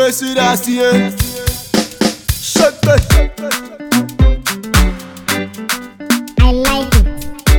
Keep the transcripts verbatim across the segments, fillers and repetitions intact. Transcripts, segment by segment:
see that here. Shut it. I like it.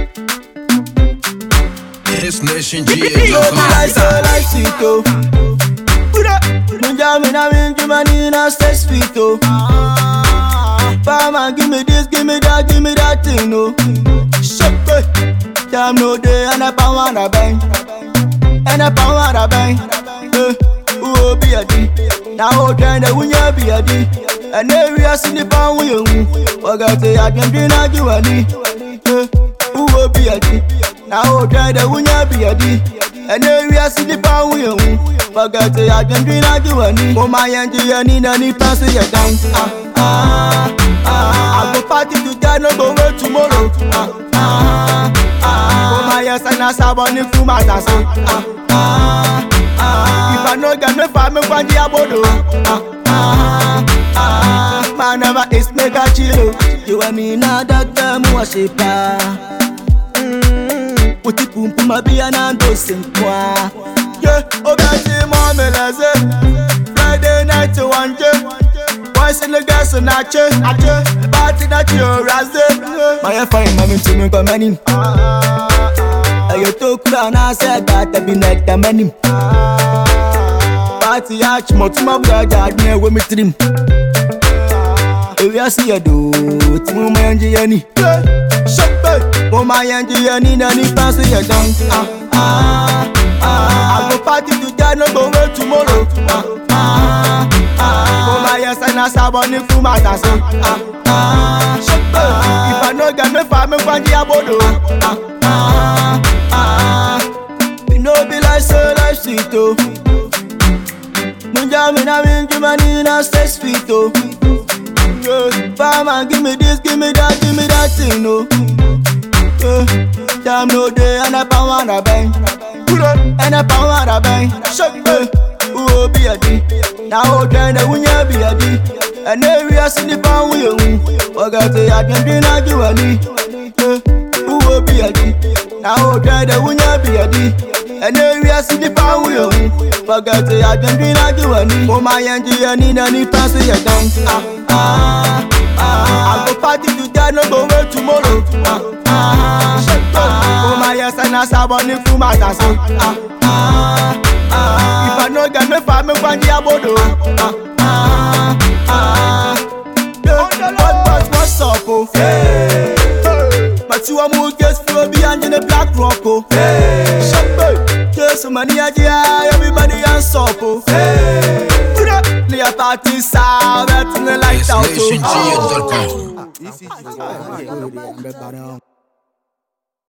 It's Nation G. No be like so like sweet oh. Munja me na minju mani na stay sweet oh. Farmer give me this, give me that, give me that thing oh. Shut it. Damn no day and a pound and a bang, and a pound and a bang. Eh, who be a D? Now who can the winner be a D? And every I see the pound we own. Forget I can be not you any. Eh, who be a D? Now who can the winner be a D? And every I see the pound we own. Forget I can be not you any. Oh my angel, I need any pass you down. Ah ah ah. I go party today, no go wait tomorrow. Ah ah ah. Oh my yes, and I saw one in full matter. Ah ah ah. If I no get me find me one day abodo. Ah ah ah. Man never is make a chill. You and me now that time worship. Uti pum pum abia na ndo sinkwa. Yeah, obeti mama leze. Friday night to one day. Boys in the gas and I che, I che. Party that you raze. My fine mommy to me come many. I talk down I said that I be net the many. Party arch motuma brother me with me trim. If you see a do, it's my engineer. Shut up, oh my engineer, any fancy you done. Ah ah ah. I go party today, no go wait tomorrow. Ah ah ah. Oh my yes, and I saw one in full matter. Ah ah. Shut up. If I no get me find me one day abodo. Ah ah ah. You know be like so like sweet oh. Munja me na minju mani na stay sweet oh. Yeah. Farmer give me this, give me that, give me that thing oh. Yeah. Damn no day and a pound and a bang, and a pound and a bang. Shut it. Who be a D? Now who can the winner be a D? And every I see the pound we own. Forget I can be not you any. Who be a D? Now who can the winner be a D? And every I see the pound we own. Forget I can be not you any. Oh my engineer need any pass you down. Ah ah ah. I go party today, no go wait tomorrow. Ah ah. Shut up. Oh my yes, and I saw one in full matter. Ah ah ah. If I no get me find me one day abodo. Ah ah ah. What boss what's up oh? Hey. But you want more guests flow behind in the black rock oh. Hey. Shut up. So many idea, everybody hands up oh. Hey. Play a party sound, everything like that oh. Nation G.